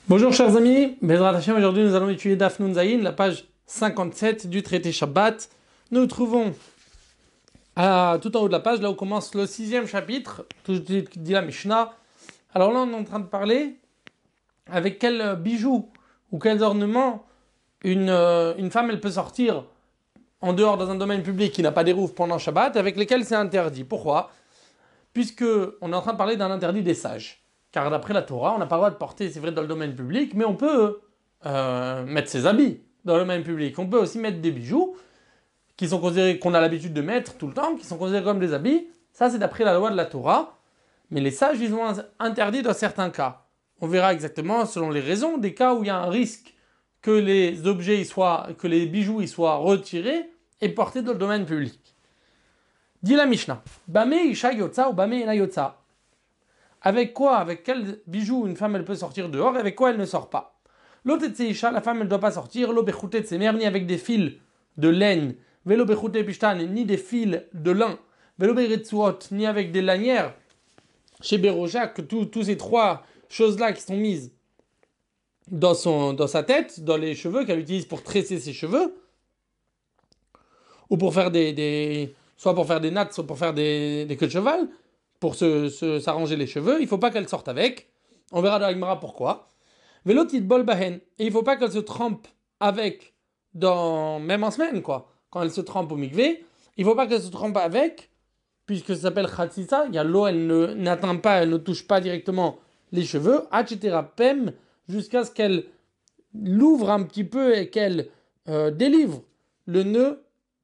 Bonjour chers amis, Bezrat Hashem, aujourd'hui nous allons étudier Daf Nun Zayin, la page 57 du traité Shabbat. Nous nous trouvons tout en haut de la page, là où commence le 6e chapitre, tout dit la Mishnah. Alors là on est en train de parler avec quels bijoux ou quels ornements une femme elle peut sortir en dehors dans un domaine public qui n'a pas des roufs pendant Shabbat, avec lesquels c'est interdit. Pourquoi ? Puisque on est en train de parler d'un interdit des sages. Car d'après la Torah, on n'a pas le droit de porter, c'est vrai, dans le domaine public, mais on peut mettre ses habits dans le domaine public. On peut aussi mettre des bijoux qui sont considérés, qu'on a l'habitude de mettre tout le temps, qui sont considérés comme des habits. Ça, c'est d'après la loi de la Torah. Mais les sages, ils ont interdit dans certains cas. On verra exactement, selon les raisons, des cas où il y a un risque que les objets, que les bijoux ils soient retirés et portés dans le domaine public. Dit la Mishnah, Bame Isha Yotza ou Bame Ena Yotza. Avec quoi, avec quel bijou une femme elle peut sortir dehors et avec quoi elle ne sort pas. L'autre Isha, la femme elle ne doit pas sortir, l'eau bechouté de ses mères, ni avec des fils de laine, vélo bechouté pishtan, ni des fils de lin, vélo beretsuot, ni avec des lanières. Chez Béroja, que tous ces trois choses-là qui sont mises dans sa tête, dans les cheveux, qu'elle utilise pour tresser ses cheveux, ou pour faire soit pour faire des nattes, soit pour faire des queues de cheval, pour s'arranger les cheveux, il ne faut pas qu'elle sorte avec. On verra dans l'Agmara pourquoi. Vélo bol bahen. Et il ne faut pas qu'elle se trempe avec, même en semaine, quoi. Quand elle se trempe au mikvé, il ne faut pas qu'elle se trempe avec, puisque ça s'appelle khatsisa, il y a l'eau, elle n'atteint pas, elle ne touche pas directement les cheveux, etc. Pem, jusqu'à ce qu'elle l'ouvre un petit peu et qu'elle délivre le nœud.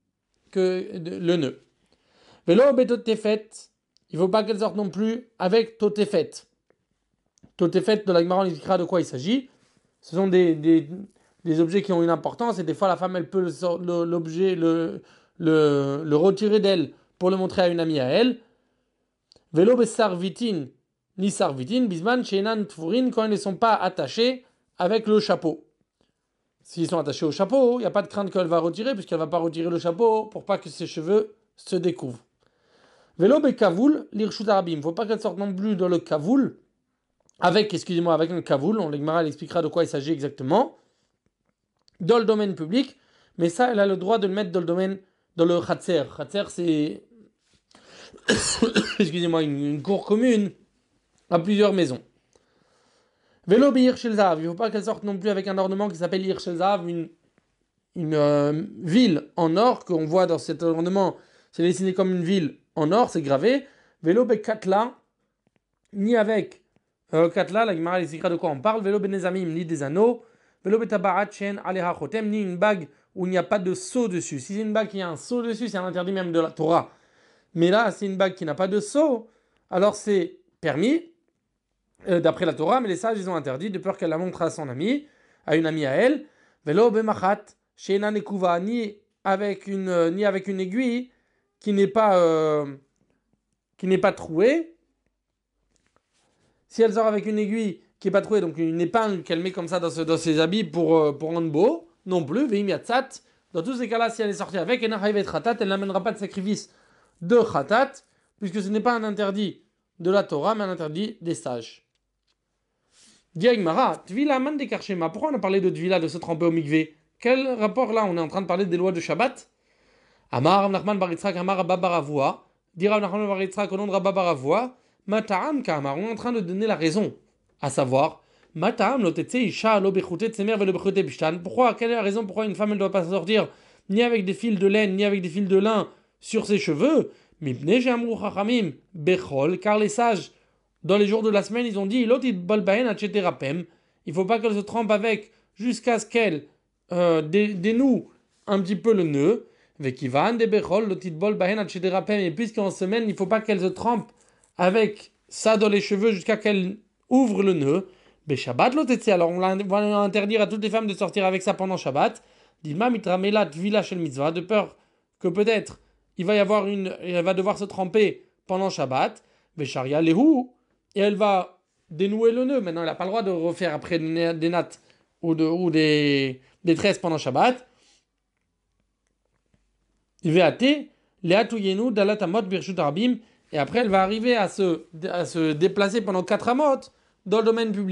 Vélo betotefet. Il ne faut pas qu'elle sorte non plus avec Totefet. Totefet, de la Gemara, on expliquera de quoi il s'agit. Ce sont des objets qui ont une importance et des fois la femme, elle peut l'objet, le retirer d'elle pour le montrer à une amie à elle. Vélo besarvitin, ni sarvitin, bisman, shenan, tfurin, quand ils ne sont pas attachés avec le chapeau. S'ils sont attachés au chapeau, il n'y a pas de crainte qu'elle va retirer, puisqu'elle ne va pas retirer le chapeau pour pas que ses cheveux se découvrent. Vélo bekavoul, l'irshut arabim. Il ne faut pas qu'elle sorte non plus dans le kavoul, avec un kavoul. On l'Egmara expliquera de quoi il s'agit exactement. Dans le domaine public, mais ça, elle a le droit de le mettre dans le khatser. Khatser, c'est, excusez-moi, une cour commune à plusieurs maisons. Vélo be'irshel-zav. Il ne faut pas qu'elle sorte non plus avec un ornement qui s'appelle irshel-zav, une ville en or, qu'on voit dans cet ornement, c'est dessiné comme une ville en or, c'est gravé. Vélo bekatla, ni avec katla, la Gemara expliquera de quoi on parle. Vélo benezamim, ni des anneaux. Vélo betabarat shen aleha chotem, ni une bague où il n'y a pas de sceau dessus. Si c'est une bague qui a un sceau dessus, c'est un interdit même de la Torah. Mais là, c'est une bague qui n'a pas de sceau, alors c'est permis d'après la Torah, mais les sages ils ont interdit de peur qu'elle la montre à son amie, à une amie à elle. Vélo bemachat, shena nekuva, ni avec une aiguille qui n'est pas trouée. Si elle sort avec une aiguille qui n'est pas trouée, donc une épingle qu'elle met comme ça dans ses habits pour rendre beau, non plus, veimiatzat. Dans tous ces cas-là, si elle est sortie avec, elle n'amènera pas de sacrifice de khatat, puisque ce n'est pas un interdit de la Torah, mais un interdit des sages. Diagmara, Tvila man de Karshema. Pourquoi on a parlé de Tvila, de se tremper au mikvé? Quel rapport là? On est en train de parler des lois de Shabbat. Amar Nachman bar Yitzhak, Amar Abba bar Avua. Dira Nachman bar Yitzhak au nom de Rabba bar Avua. Mata'am Kamar. On est en train de donner la raison. À savoir, Mata'am lo tetse isha lo bechute tsemer ve lo bechute bishtan. Pourquoi? Quelle est la raison pourquoi une femme ne doit pas sortir ni avec des fils de laine, ni avec des fils de lin sur ses cheveux? Mipne she'amru chachamim bechol. Car les sages, dans les jours de la semaine, ils ont dit Lot itbol bahen etc. Pem. Il ne faut pas qu'elle se trempe avec jusqu'à ce qu'elle dénoue un petit peu le nœud. Vekivan de bechol lot itbol bahen etc. Pem. Et puisqu'en semaine, il ne faut pas qu'elle se trempe avec ça dans les cheveux jusqu'à qu'elle ouvre le nœud. Shabbat l'otetse. Alors on va interdire à toutes les femmes de sortir avec ça pendant Shabbat. Dilma mitramelat vila shel mitzvah, de peur que peut-être elle va devoir se tremper pendant Shabbat. Vesharia lehu, et elle va dénouer le nœud. Maintenant elle n'a pas le droit de refaire après des nattes ou des tresses pendant Shabbat. Veate leatuyenu dalat amot birshut arabim. Et après, elle va arriver à se déplacer pendant 4 amot dans le domaine public.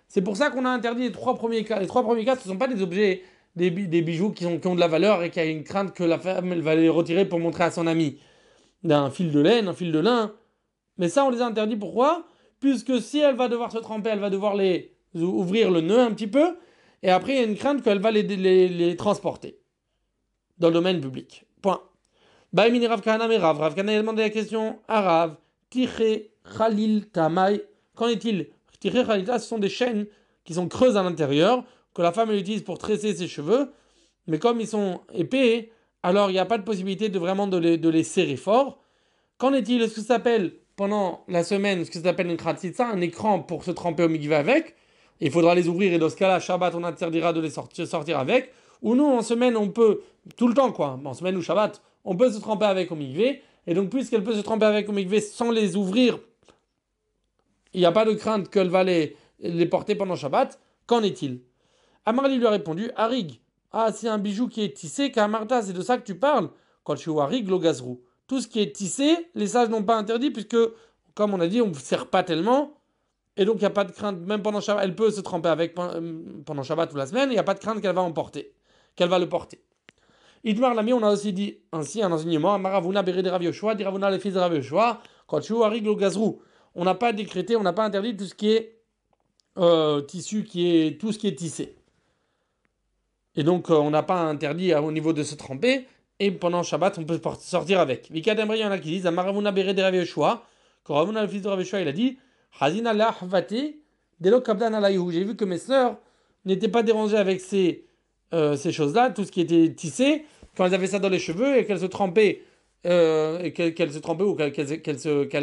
C'est pour ça qu'on a interdit les trois premiers cas. Les trois premiers cas, ce ne sont pas des objets, des bijoux qui ont de la valeur et qui a une crainte que la femme elle va les retirer pour montrer à son ami. D'un fil de laine, un fil de lin. Mais ça, on les a interdits. Pourquoi? Puisque si elle va devoir se tremper, elle va devoir ouvrir le nœud un petit peu. Et après, il y a une crainte qu'elle va les transporter dans le domaine public. Point. Baïmini Rav Kahana mais Rav Kahana a demandé la question à Rav. Tiché Khalil Tamay. Qu'en est-il? Tiché Khalil, ce sont des chaînes qui sont creuses à l'intérieur, que la femme elle utilise pour tresser ses cheveux. Mais comme ils sont épais, alors il n'y a pas de possibilité de les serrer fort. Qu'en est-il? Est-ce que ça s'appelle pendant la semaine, ce que ça s'appelle une kratzitsa, un écran pour se tremper au mikveh avec? Il faudra les ouvrir et dans ce cas-là, Shabbat, on interdira de les sortir avec. Ou nous, en semaine, on peut, tout le temps quoi, en semaine ou Shabbat, on peut se tremper avec au mikveh. Et donc, puisqu'elle peut se tremper avec au mikveh sans les ouvrir, il n'y a pas de crainte qu'elle va les porter pendant Shabbat. Qu'en est-il? Amarli lui a répondu, Harig. Ah, c'est un bijou qui est tissé, Kamarta, c'est de ça que tu parles. Quand tu vois Harig, lo gazrou. Tout ce qui est tissé, les sages n'ont pas interdit, puisque, comme on a dit, on ne sert pas tellement. Et donc, il n'y a pas de crainte, même pendant Shabbat, elle peut se tremper avec pendant Shabbat ou la semaine, il n'y a pas de crainte qu'elle va le porter. Idmar Lami, on a aussi dit ainsi un enseignement, Maravuna Berede Rav Yoshua, Diravuna les fils de Rav Yoshua, quand tu vois Harig, lo gazrou. On n'a pas décrété, on n'a pas interdit tout ce qui est tissu, tout ce qui est tissé. Et donc, on n'a pas interdit au niveau de se tremper. Et pendant Shabbat, on peut sortir avec. Vikademri, il y en a qui disent Amaravuna Bere de Rav Yoshua. Quand Ravuna, le fils de Rav Yoshua, il a dit Hazina lahvate delo kabdan alayhu. J'ai vu que mes sœurs n'étaient pas dérangées avec ces choses-là, tout ce qui était tissé, quand elles avaient ça dans les cheveux et qu'elles se trempaient, qu'elles se trempaient ou qu'elles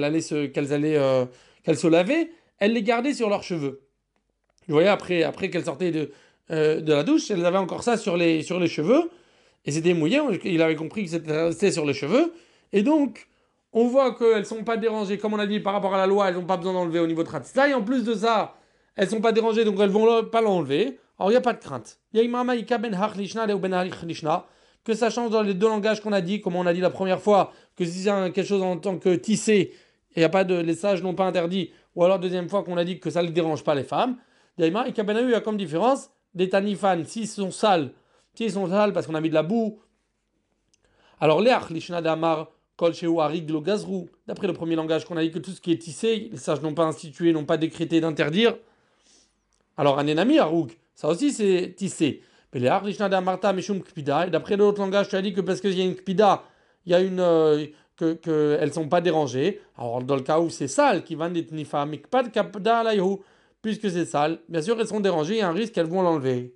se lavaient, elles les gardaient sur leurs cheveux. Vous voyez, après qu'elles sortaient de la douche, elles avaient encore ça sur les cheveux, et c'était mouillé, il avait compris que c'était sur les cheveux, et donc, on voit qu'elles ne sont pas dérangées, comme on a dit par rapport à la loi, elles n'ont pas besoin d'enlever au niveau de Ratzita, et en plus de ça, elles ne sont pas dérangées, donc elles ne vont pas l'enlever, alors il n'y a pas de crainte. Que ça change dans les deux langages qu'on a dit, comme on a dit la première fois, que si c'est quelque chose en tant que tissé, les sages n'ont pas interdit, ou alors deuxième fois qu'on a dit que ça ne dérange pas les femmes, Daïma et Kabenahu, il y a comme différence des tanifan, s'ils sont sales parce qu'on a mis de la boue. Alors, Léach, Lishna Damar, Kol Sheu Harig Lo Gazrou, d'après le premier langage qu'on a dit que tout ce qui est tissé, les sages n'ont pas institué, n'ont pas décrété d'interdire. Alors, Anenami Harouk, ça aussi c'est tissé. Mais Léach, Lishna Damarta, Meshum Kpida, et d'après l'autre langage, tu as dit que parce qu'il y a une Kpida, il y a une. Que elles ne sont pas dérangées. Alors, dans le cas où c'est sale, qui va d'être nifa, mikpad kapda alayhu. Puisque c'est sale, bien sûr, elles seront dérangées, il y a un risque qu'elles vont l'enlever.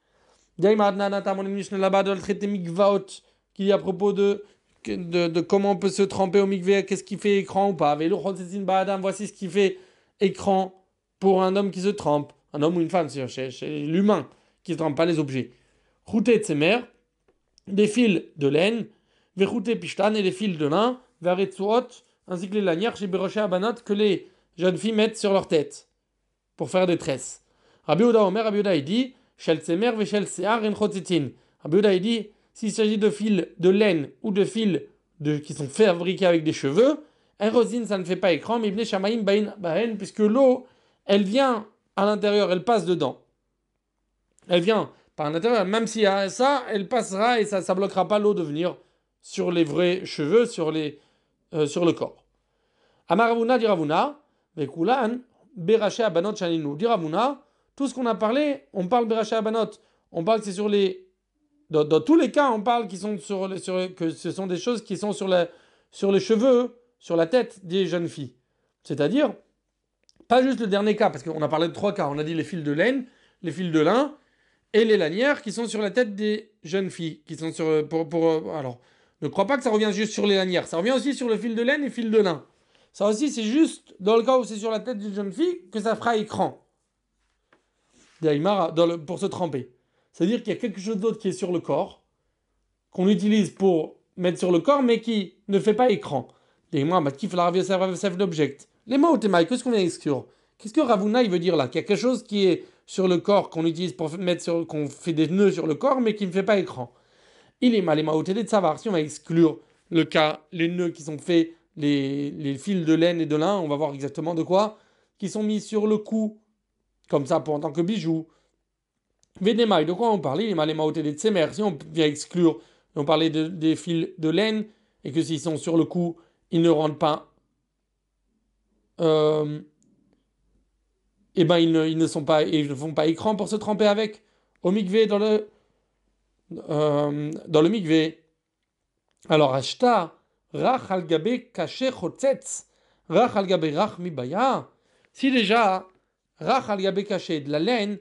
Là-bas dans le traité mikvaot, qui est à propos de comment on peut se tremper au mikvé, qu'est-ce qui fait écran ou pas. Voici ce qui fait écran pour un homme qui se trempe, un homme ou une femme, chez l'humain, qui ne se trempe pas les objets. Routé de ses mères, des fils de laine, verrouté pishtan et des fils de lin, veretsuot, ainsi que les lanières chez Beroché Abanot que les jeunes filles mettent sur leur tête pour faire des tresses. Rabbi Ouda Omer, Rabbi Ouda il dit Shel Tsemer ve Shel Sear en Chotzitin. Rabbi Ouda il dit s'il s'agit de fils de laine ou de fils qui sont fabriqués avec des cheveux, un rosine ça ne fait pas écran, mais Ibn Shamaim Bahen, puisque l'eau elle vient à l'intérieur, elle passe dedans. Elle vient par l'intérieur, même s'il y a ça, elle passera et ça ne bloquera pas l'eau de venir sur les vrais cheveux, sur le corps. Amaravuna dit Ravuna, Vekulan. Beraché Abanot Shaninu. Dire Ravuna, tout ce qu'on a parlé, on parle Beraché Abanot. On parle que c'est sur les. Dans tous les cas, on parle que ce sont des choses qui sont sur les cheveux, sur la tête des jeunes filles. C'est-à-dire, pas juste le dernier cas, parce qu'on a parlé de trois cas. On a dit les fils de laine, les fils de lin et les lanières qui sont sur la tête des jeunes filles. Qui sont sur. Alors, ne crois pas que ça revient juste sur les lanières. Ça revient aussi sur le fil de laine et le fil de lin. Ça aussi, c'est juste dans le cas où c'est sur la tête d'une jeune fille que ça fera écran. Pour se tremper. C'est-à-dire qu'il y a quelque chose d'autre qui est sur le corps, qu'on utilise pour mettre sur le corps, mais qui ne fait pas écran. Les mots, l'object. Les mots, qu'est-ce qu'on vient d'exclure? Qu'est-ce que Ravuna il veut dire là? Qu'il y a quelque chose qui est sur le corps, qu'on utilise pour qu'on fait des nœuds sur le corps, mais qui ne fait pas écran. Il est mal, les maotés de savoir. Si on va exclure le cas, les nœuds qui sont faits, les fils de laine et de lin, on va voir exactement de quoi, qui sont mis sur le cou comme ça en tant que bijou. Vénémaï, de quoi on parlait? Il m'a les maotés des tsemer. Si on vient exclure, on parlait des fils de laine, et que s'ils sont sur le cou, ils ne rendent pas. Euh, eh ben, ils ne sont pas, ils ne font pas écran pour se tremper avec. Au mikvé, dans le mikvé. Alors, acheta, rach al gabé caché chotzetz, rach al gabé rach mibaya. Si déjà, rach al gabé caché, de la laine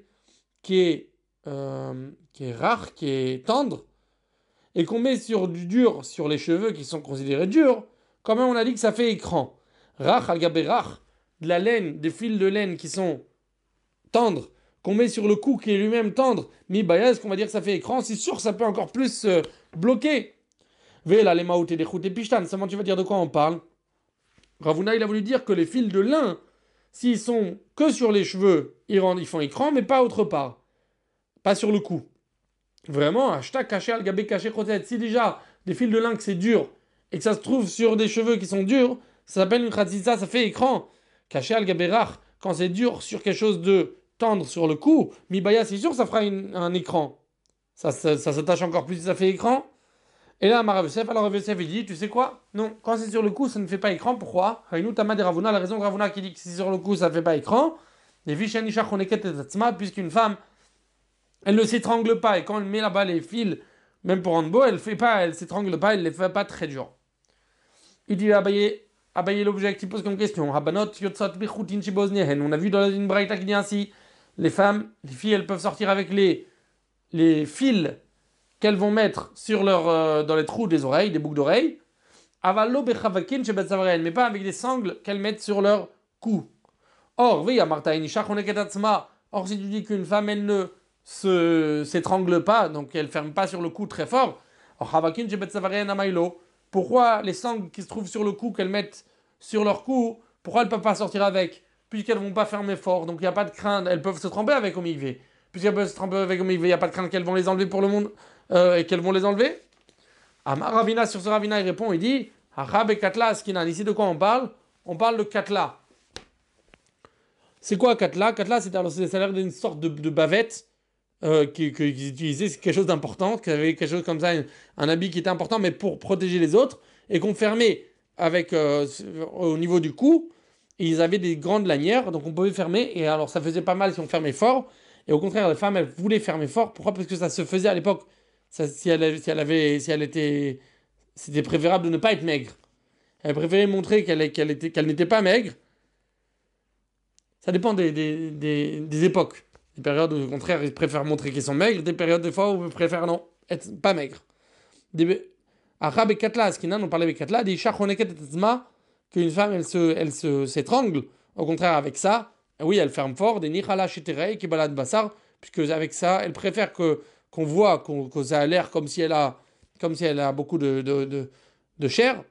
qui est rare, qui est tendre, et qu'on met sur du dur sur les cheveux qui sont considérés durs, quand même on a dit que ça fait écran. Rach al gabé rach, de la laine, des fils de laine qui sont tendres, qu'on met sur le cou qui est lui-même tendre, mibaya, est-ce qu'on va dire que ça fait écran? C'est sûr, ça peut encore plus bloquer. Vela les maoutes et des choutes et pishtan, seulement tu vas dire de quoi on parle. Ravuna, il a voulu dire que les fils de lin, s'ils sont que sur les cheveux, ils font écran, mais pas autre part. Pas sur le cou. Vraiment, hashtag caché, algabé caché, crotet. Si déjà des fils de lin que c'est dur et que ça se trouve sur des cheveux qui sont durs, ça s'appelle une khatsitsa, ça fait écran. Caché, algabé rach, quand c'est dur sur quelque chose de tendre sur le cou, mibaya, c'est sûr, ça fera un écran. Ça s'attache encore plus si ça fait écran. Et là, Rav Yosef, alors Rav Yosef, il dit, tu sais quoi? Non, quand c'est sur le cou, ça ne fait pas écran. Pourquoi? Haïnou Tama de Ravuna, la raison de Ravuna qui dit que si c'est sur le cou, ça ne fait pas écran. Les Vishen Isha Choneket et Tatsma, puisqu'une femme, elle ne s'étrangle pas. Et quand elle met là-bas les fils, même pour handball, elle s'étrangle pas, elle les fait pas très dur. Il dit Abaye l'objet qui pose comme question. Habanot Yotsot Bechutin Shiboznehen. On a vu dans une braïta qui dit ainsi, les femmes, les filles, elles peuvent sortir avec les fils qu'elles vont mettre sur dans les trous des oreilles, des boucles d'oreilles, mais pas avec des sangles qu'elles mettent sur leur cou. Or, oui, or si tu dis qu'une femme, elle ne s'étrangle pas, donc elle ferme pas sur le cou très fort, pourquoi les sangles qui se trouvent sur le cou qu'elles mettent sur leur cou, pourquoi elles ne peuvent pas sortir avec? Puisqu'elles ne vont pas fermer fort, donc il n'y a pas de crainte, elles peuvent se tremper avec au mikvé. Puisqu'elles peuvent se tremper avec au mikvé, il n'y a pas de crainte qu'elles vont les enlever pour le monde. Et qu'elles vont les enlever. Amar Ravina, sur ce Ravina, il répond, il dit Achab et Katla, Skinan. Ici, de quoi on parle? On parle de Katla. C'est quoi Katla? Katla, ça a l'air d'une sorte de bavette qu'ils utilisaient, c'est quelque chose d'important, qui avait quelque chose comme ça, un habit qui était important, mais pour protéger les autres, et qu'on fermait avec, au niveau du cou. Et ils avaient des grandes lanières, donc on pouvait fermer, et alors ça faisait pas mal si on fermait fort. Et au contraire, les femmes, elles voulaient fermer fort. Pourquoi? Parce que ça se faisait à l'époque. C'était préférable de ne pas être maigre. Elle préférait montrer qu'elle n'était pas maigre. Ça dépend des époques. Des périodes où, au contraire, ils préfèrent montrer qu'ils sont maigres. Des périodes, des fois, où ils préfèrent non, être pas maigres. Arabe et Katla, Askinan, on parlait avec Katla, des Shachoneket et Tzma, qu'une femme, elle s'étrangle. Au contraire, avec ça, oui, elle ferme fort. Des Nichala Sheterei, qui balade Bassar, puisque avec ça, elle préfère qu'on voit que ça a l'air comme si elle a beaucoup de chair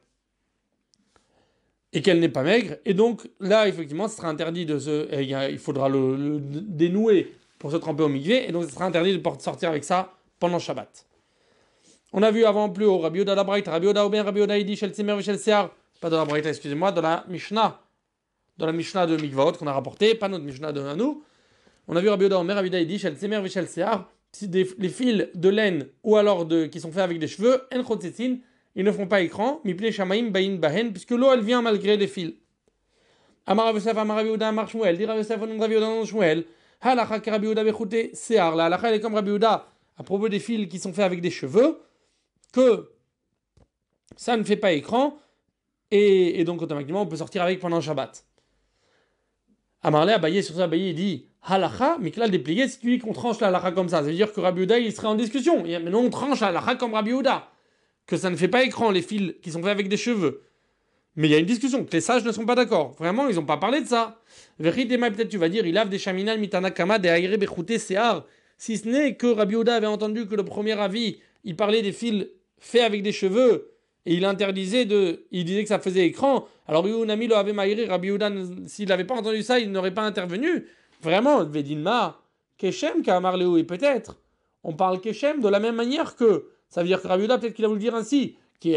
et qu'elle n'est pas maigre. Et donc là, effectivement, ce sera interdit il faudra le dénouer pour se tremper au mikvé, et donc ce sera interdit de sortir avec ça pendant Shabbat. On a vu avant plus haut, Rabbi Yoda la Braïta, Rabbi Yoda ou bien Rabbi Yoda Idi, Shel Tzimer Shel Sear, pas dans la Braïta, excusez-moi, dans la Mishnah de Mikvaot qu'on a rapporté, pas notre Mishnah de nous. On a vu Rabbi Yoda Omer, Rabbi Yoda Idi, Shel Tzimer Shel Sear, les fils de laine ou alors qui sont faits avec des cheveux, en chotzetzin, ils ne font pas écran, miple shamaim bain bahen, puisque l'eau elle vient malgré les fils. Amar Rav Yosef, Amar Rabbi Yehuda, Amar Shmuel, dit Rav Yosef, on Rabbi Yehuda, non Shmuel, halacha que Rabbi Yehuda bechute sear, la halacha elle est comme Rabbi Yehuda à propos des fils qui sont faits avec des cheveux, que ça ne fait pas écran, et donc automatiquement on peut sortir avec pendant Shabbat. Amarle Abaye, sur ça Abaye il dit halacha, miklal déplié, si tu dis qu'on tranche la halacha comme ça veut dire que Rabbi Yehuda il serait en discussion. Mais non, on tranche la halacha comme Rabbi Yehuda, que ça ne fait pas écran les fils qui sont faits avec des cheveux. Mais il y a une discussion, que les sages ne sont pas d'accord. Vraiment, ils n'ont pas parlé de ça. Vérité, peut-être tu vas dire, il lave des chaminal mitanakama de aire bechouté sear. Si ce n'est que Rabbi Yehuda avait entendu que le premier avis, il parlait des fils faits avec des cheveux, et il disait que ça faisait écran. Alors Younami le avait maïri, Rabbi Yehuda, s'il n'avait pas entendu ça, il n'aurait pas intervenu. Vraiment, Vedinma, Keshem, Kamarleu, et peut-être, on parle Keshem de la même manière que, ça veut dire que Rabbi Yehuda, peut-être qu'il a voulu dire ainsi, de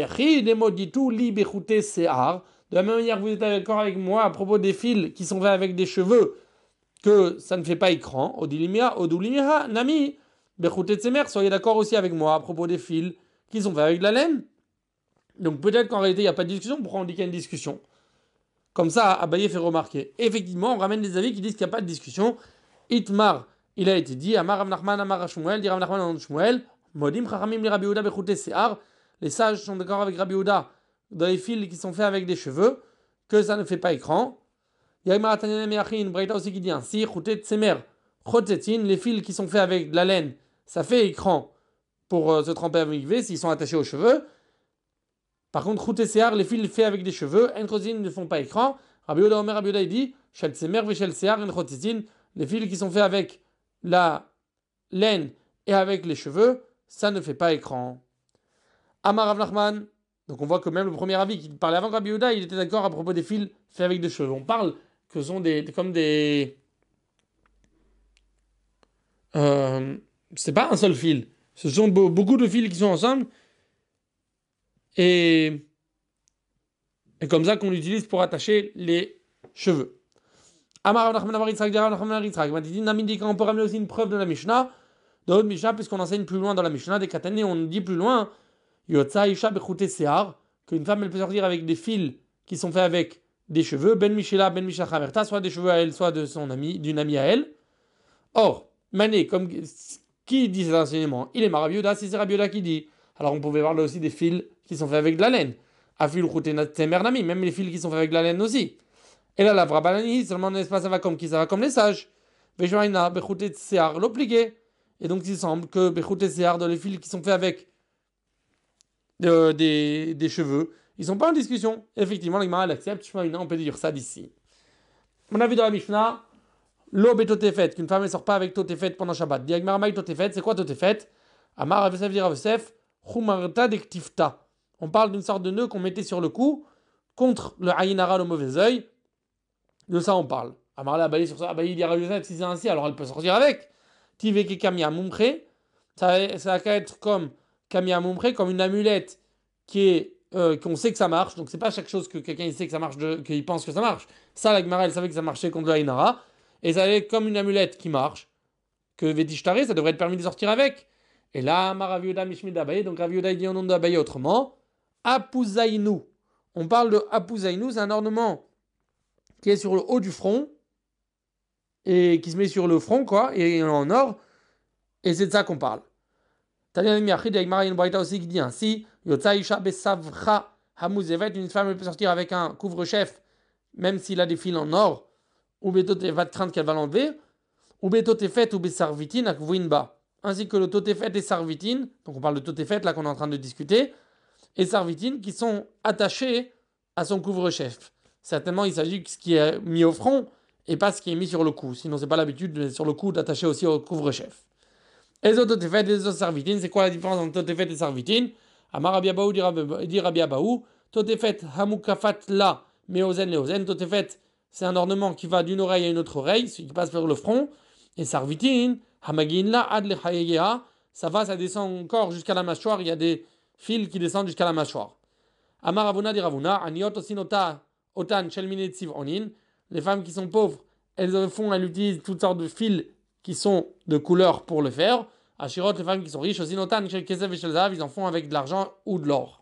la même manière que vous êtes d'accord avec moi à propos des fils qui sont faits avec des cheveux, que ça ne fait pas écran. Odulimia, Nami, Bechoutet Tsemer, soyez d'accord aussi avec moi à propos des fils qui sont faits avec de la laine. Donc peut-être qu'en réalité il n'y a pas de discussion, pourquoi on dit qu'il y a une discussion? Comme ça, Abaye fait remarquer. Effectivement, on ramène des avis qui disent qu'il n'y a pas de discussion. Itmar, il a été dit, Amar Rav Nachman, Amar Shmuel, dit Rav Nachman en Shmuel, Modim Chachamim li Rabbi Yehuda bechouté se'ar. Les sages sont d'accord avec Rabbi Yehuda dans les fils qui sont faits avec des cheveux, que ça ne fait pas écran. Yagmar Atanyanem Yachin, Braïta aussi qui dit ainsi, Chouté Tsemer, Chotetin, les fils qui sont faits avec de la laine, ça fait écran pour se tremper avec mikvé s'ils sont attachés aux cheveux. Par contre, Chouté Se'ar, les fils faits avec des cheveux, Enchotin ne font pas écran. Rabbi Yehuda Omer, Rabbi Yehuda il dit, Shel Tsemer Veshel Se'ar, Enchotin, les fils qui sont faits avec la laine et avec les cheveux, ça ne fait pas écran. Amar Rav Nachman, donc on voit que même le premier avis qui parlait avant Rabbi Yehuda, il était d'accord à propos des fils faits avec des cheveux. On parle que ce sont comme des... c'est pas un seul fil. Ce sont beaucoup de fils qui sont ensemble. Et comme ça qu'on l'utilise pour attacher les cheveux. Amar Rav Nachman Yitzhak, Rav Nachman Yitzhak. On peut ramener aussi une preuve de la Mishnah, de l'autre Mishnah, puisqu'on enseigne plus loin dans la Mishnah des Katané, on dit plus loin, Yotza Isha Bechouté Se'ar, qu'une femme elle peut sortir avec des fils qui sont faits avec des cheveux, Ben Mishela, Ben Misha Chamerta, soit des cheveux à elle, soit de son ami, d'une amie à elle. Or, Mané, comme qui dit cet enseignement? Il est Rabbi Yehuda, si c'est Rabbi Yehuda qui dit. Alors on pouvait voir là aussi des fils qui sont faits avec de la laine. Afil Routenat Temer Nami, même les fils qui sont faits avec de la laine aussi. Et là, la Vrabalani, seulement n'est-ce pas, ça va comme qui? Ça va comme les sages. Vejoaina, Bechouté Se'ar, l'obligé. Et donc il semble que Bechouté Se'ar, dans les fils qui sont faits avec des cheveux, ils sont pas en discussion. Effectivement, l'Igmara l'accepte. On peut dire ça d'ici. On a vu dans la Mishnah, l'aube est totefet, qu'une femme ne sort pas avec totefet pendant Shabbat. Diagmar maï totefet, c'est quoi totefet? Amar avesef dir avesef, chumarta dektifta. On parle d'une sorte de nœud qu'on mettait sur le cou contre le ayinara, le mauvais œil. De ça on parle. Amar la baillé sur ça, baillé dir avesef, si c'est ainsi, alors elle peut sortir avec. Tiveke kamia mumche, ça va être comme kamia mumche, comme une amulette qui est qu'on sait que ça marche. Donc c'est pas chaque chose que quelqu'un sait que ça marche, qu'il pense que ça marche. Ça, la Gemara, elle savait que ça marchait contre le ayinara. Et ça est comme une amulette qui marche, que Vétishtare, ça devrait être permis de sortir avec. Et là, Rav Yehuda Mishmid d'Abaye, donc Rav Yehuda dit au nom d'Abaye autrement, Apuzainu. On parle de Apuzainu, c'est un ornement qui est sur le haut du front, et qui se met sur le front, quoi, et en or, et c'est de ça qu'on parle. Talian Miachid, il y a une braïta aussi qui dit ainsi, Yotza Isha Besavcha Hamuzevet, une femme peut sortir avec un couvre-chef, même s'il a des fils en or, ou Betote va craindre qu'elle va l'enlever, ou Betotefet ou Besarvitin Akvuinba, ainsi que le Totefet et Sarvitin, donc on parle de Totefet là qu'on est en train de discuter, et Sarvitin qui sont attachés à son couvre-chef. Certainement il s'agit de ce qui est mis au front et pas ce qui est mis sur le cou, sinon c'est pas l'habitude sur le cou d'attacher aussi au couvre-chef. Et les autres Totefet et les autres Sarvitin, c'est quoi la différence entre Totefet et Sarvitin? Amar Rabbi Abaou dit Rabbi Abaou, Totefet Hamukafat la Meozen Leozen, Totefet c'est un ornement qui va d'une oreille à une autre oreille, ce qui passe vers le front. Et Sarvitin, Hamagin la ad le ça descend encore jusqu'à la mâchoire. Il y a des fils qui descendent jusqu'à la mâchoire. Amar Avuna di Ravuna, Aniot osinota otan shelmine tziv onin. Les femmes qui sont pauvres, elles utilisent toutes sortes de fils qui sont de couleur pour le faire. Ashirot, les femmes qui sont riches, osinotan shel kesef et shel zahav, ils en font avec de l'argent ou de l'or.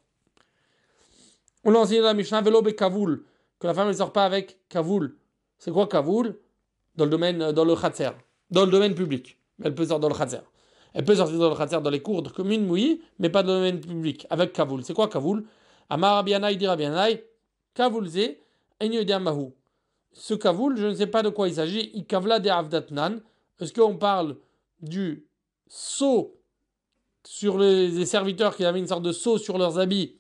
On l'a enseigné dans la Mishnah Velo be Kavul, que la femme ne sort pas avec Kavul. C'est quoi Kavul? Dans le domaine, dans le Khatser, dans le domaine public. Elle peut sortir dans le Khatser. Elle peut sortir dans le Khatser, dans les cours de commune, oui, mais pas dans le domaine public, avec Kavul. C'est quoi Kavul? Amar Rabianai dit Rabianai, Kavul ze, Enyo Mahu. Ce Kavul, je ne sais pas de quoi il s'agit. Ikavla de Avdatnan. Est-ce qu'on parle du sceau sur les serviteurs qui avaient une sorte de sceau sur leurs habits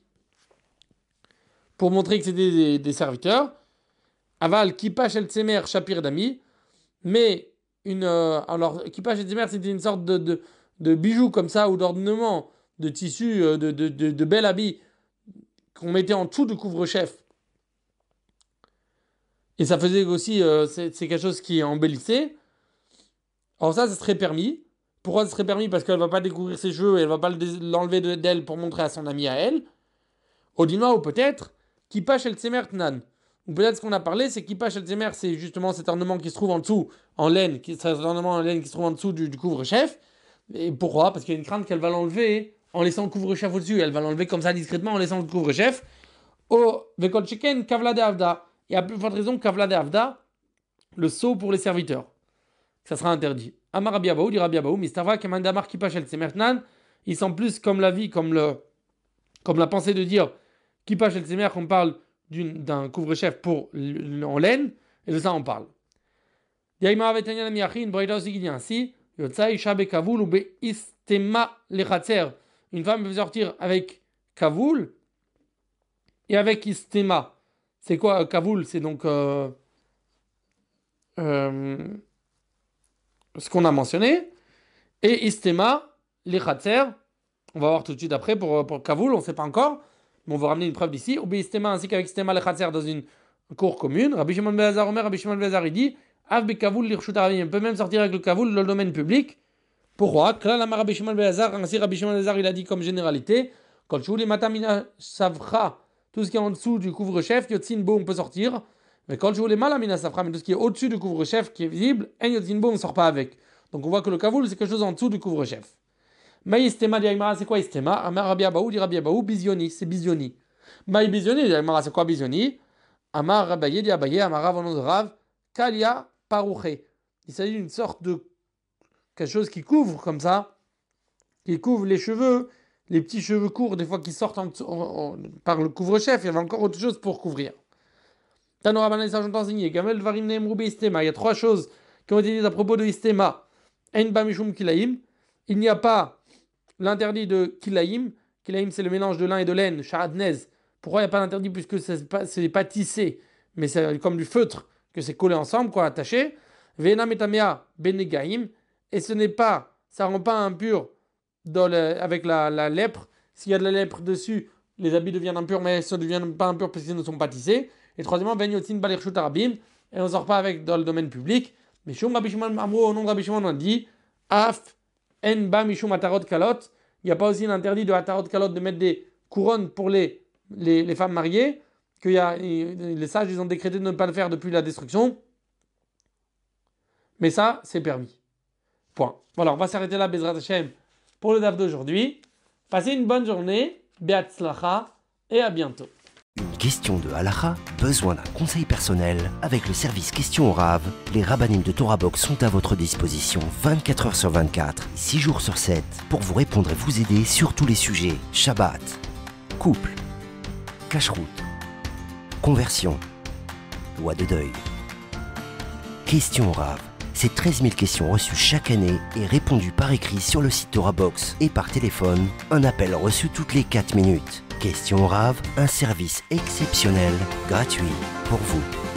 pour montrer que c'était des serviteurs? Aval, Kipash el Tsemer, Shapir Dami. Mais alors, Kipash el Tsemer, c'était une sorte de bijoux comme ça, ou d'ornement, de tissu, de bel habit qu'on mettait en dessous du couvre-chef. Et ça faisait aussi, c'est quelque chose qui embellissait. Alors ça serait permis. Pourquoi ça serait permis? Parce qu'elle ne va pas découvrir ses cheveux et elle ne va pas l'enlever d'elle pour montrer à son ami à elle. Odinoa ou peut-être, Kipash el Tsemer Tnan. Ou peut-être ce qu'on a parlé, c'est Kippa Shel Tzemer, c'est justement cet ornement qui se trouve en dessous, en laine, cet ornement en laine qui se trouve en dessous du couvre-chef. Et pourquoi? Parce qu'il y a une crainte qu'elle va l'enlever en laissant le couvre-chef au-dessus. Elle va l'enlever comme ça discrètement en laissant le couvre-chef. Au Vekol Sheken, Kavla de Avda. Et à plus forte raison, Kavla de Avda, le sceau pour les serviteurs. Ça sera interdit. Amar Rabbi Abaou, dit Rabbi Abaou, Mistavra, Kemandamar Kippa Shel Tzemer Nan, ils sont plus comme la vie, comme la pensée de dire Kippa Shel Tzemer, qu'on parle d'un couvre-chef en laine, et de ça on parle. Yaïma Avetanya Miachin, Braïda aussi qui dit ainsi, Yotzai Shabe Kavoul ou Be Istema Lechatzer. Une femme peut sortir avec Kavoul et avec Istema. C'est quoi Kavoul? C'est donc ce qu'on a mentionné. Et Istema Lechatzer, on va voir tout de suite après pour Kavoul, on ne sait pas encore. Mais on va ramener une preuve d'ici. Ou Istema ainsi qu'avec Istema Lechatzer dans une cour commune. Rabbi Shimon ben Elazar Omer, Rabbi Shimon ben Elazar il dit Av be Kavoul l'irshut arabim. On peut même sortir avec le Kavoul dans le domaine public. Pourquoi? Klal amar Rabbi Shimon ben Elazar, ainsi Rabbi Shimon ben Elazar il a dit comme généralité Kol shuli matamina savcha, tout ce qui est en dessous du couvre-chef, yotzin bo on peut sortir. Mais Kol shuli malamina savcha, mais tout ce qui est au-dessus du couvre-chef qui est visible, en yotzin bo on ne sort pas avec. Donc on voit que le Kavoul c'est quelque chose en dessous du couvre-chef. Mais Istema di Aymara, c'est quoi Istema? Amar Rabbi Abaou, dit Rabbi Abaou, bizioni, c'est bizioni. Maï bizioni, di Aymara, c'est quoi bizioni? Amar Rabaye, dit Abaye, Amar Rav, nom de Rav, Kalia parouché. Il s'agit d'une sorte de quelque chose qui couvre comme ça, qui couvre les cheveux, les petits cheveux courts, des fois qui sortent par le couvre-chef, il y avait encore autre chose pour couvrir. Tanora Banay, ça j'entends enseigner, Gamel Varim Neemrou Istema, il y a trois choses qui ont été dites à propos de Istema. En Bamishum Kilaim, il n'y a pas l'interdit de Kilaim. Kilaim, c'est le mélange de lin et de laine, Sha'adnez. Pourquoi il n'y a pas d'interdit? Puisque c'est pas tissé, mais c'est comme du feutre, que c'est collé ensemble, quoi, attaché. Vena metamea benegaim. Et ce n'est pas, ça rend pas impur avec la lèpre. S'il y a de la lèpre dessus, les habits deviennent impurs, mais ça ne devient pas impur parce qu'ils ne sont pas tissés. Et troisièmement, venyotin balerchut arabim. Et on ne sort pas avec dans le domaine public. Mais Shum Rabbi Shimon Amro, au nom de Rabbi Shimon, on dit Af en ba mishum atarot kalot. Il n'y a pas aussi l'interdit de atarot kalot de mettre des couronnes pour les femmes mariées, que les sages ils ont décrété de ne pas le faire depuis la destruction. Mais ça, c'est permis. Point. Voilà, on va s'arrêter là, Bezrat Hashem, pour le DAF d'aujourd'hui. Passez une bonne journée, Be'atzlacha, et à bientôt. Une question de halakha, besoin d'un conseil personnel? Avec le service Question au Rav, les rabbanim de Torah Box sont à votre disposition 24 heures sur 24, 6 jours sur 7, pour vous répondre et vous aider sur tous les sujets. Shabbat, couple, cacheroute, conversion, loi de deuil. Question au Rav, c'est 13 000 questions reçues chaque année et répondues par écrit sur le site Torah Box et par téléphone, un appel reçu toutes les 4 minutes. Question au Rav, un service exceptionnel, gratuit pour vous.